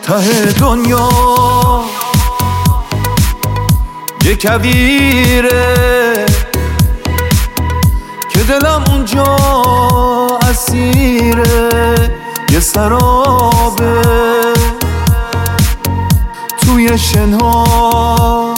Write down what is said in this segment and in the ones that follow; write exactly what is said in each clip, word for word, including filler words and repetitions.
ته دنیا یه کویره که دلم اونجا اسیره، یه سرابه توی شنها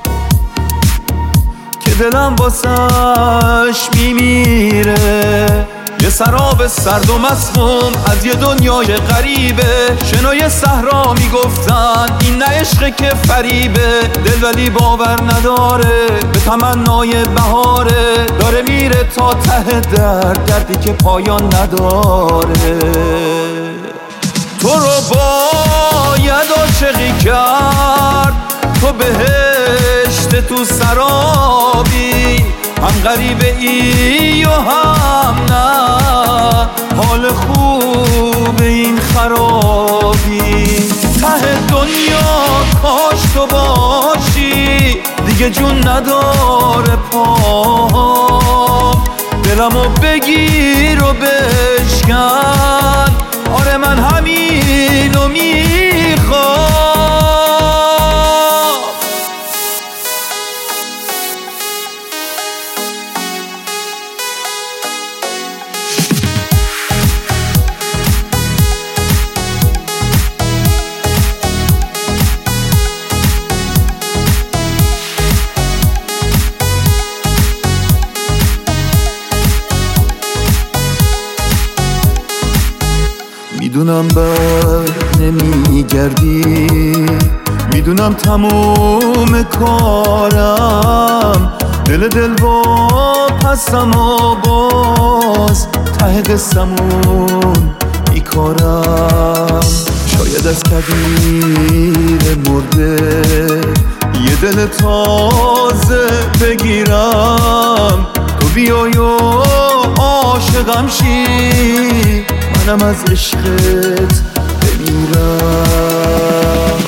که دلم واسش میمیره، یه سراب سرد و مسموم از یه دنیای غریبه. شنای صحرا میگفتن این نه عشقه که فریبه، دل ولی باور نداره به تمنای بهاره، داره میره تا ته درد، دردی که پایان نداره. تو رو باید عاشقی کرد، تو بهشت تو سرابی، هم غریبه ای و هم نه، حال خوب این خرابی. ته دنیا کاش تو باشی، دیگه جون نداره پام، دلمو بگیر و بشکن، آره من همینو میخوام. میدونم بر نمیگردی، میدونم تموم کارم، دل دل با پسم و باز ته قصمون بیکارم. شاید از کبیر مرده یه دل تازه بگیرم، تو بیای و عاشقم شی، منم از عشقت بمیرم.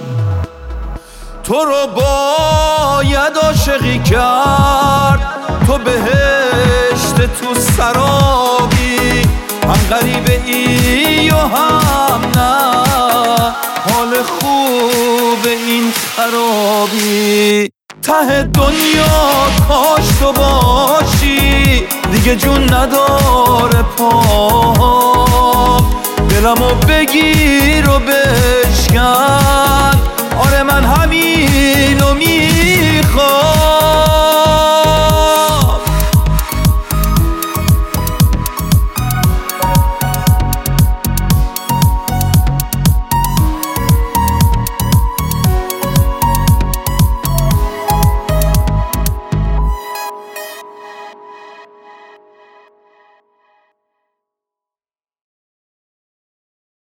تو رو باید عاشقی کرد، تو بهشت تو سرابی، هم غریبه ای و هم نه، حال خوب این خرابی. ته دنیا کاش تو باشی، دیگه جون نداره پام، دلمو بگیر و بشکن، آره من همینو میخوام.